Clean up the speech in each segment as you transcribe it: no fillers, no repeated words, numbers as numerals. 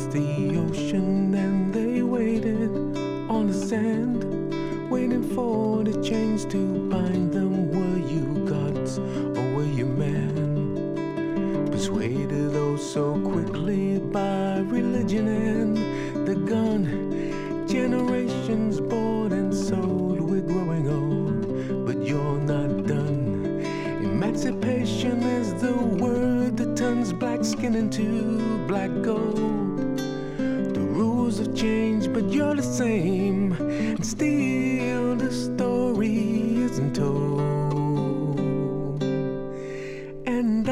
across the ocean, and they waited on the sand, waiting for the chains to bind them. Were you gods or were you man? Persuaded oh so quickly by religion and the gun. Generations bought and sold, we're growing old, but you're not done. Emancipation is the word that turns black skin into black gold. The rules have changed, but you're the same, and still the story isn't told. And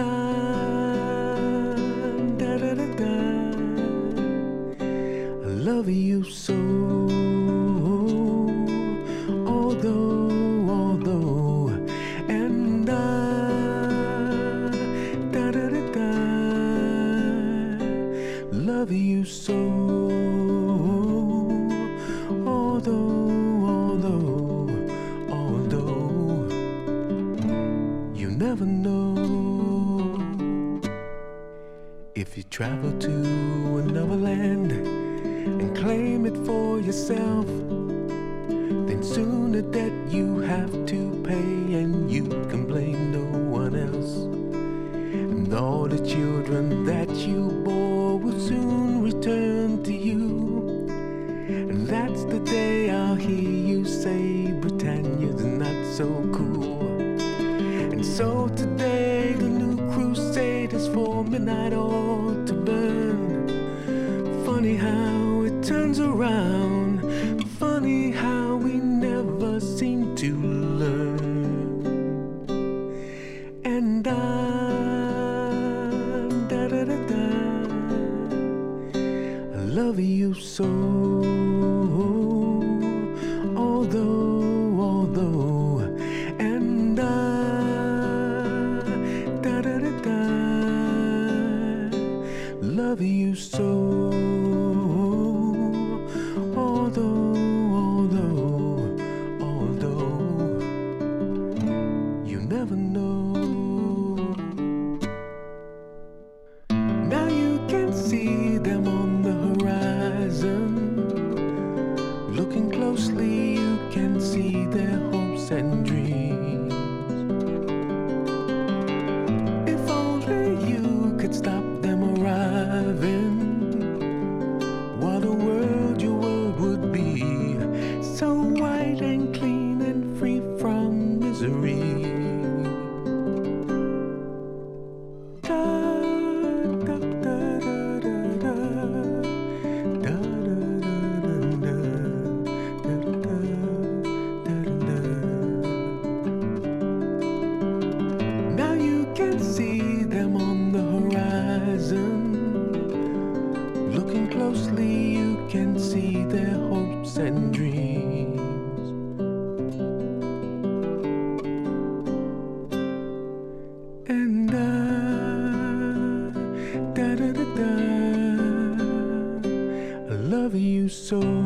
I love you so, although, and love you so, although, you never know. If you travel to another land and claim it for yourself, then soon a debt you have to pay, and you can blame no one else. And all the children that you bore will soon return to you. And that's the day I'll hear you say Britannia's not so cool. And so today the new crusade is for midnight oil to burn. Funny how it turns around, funny how we never seem to learn. And I love you so, although, and love you so, although, you never know. Now you can see them on the horizon. Looking closely, you can see their hopes and dreams. If only you could stop them arriving, what a world your world would be, so white and clean and free from misery. Now you can see them on the horizon. Looking closely, you can see their hopes and dreams. And I love you so.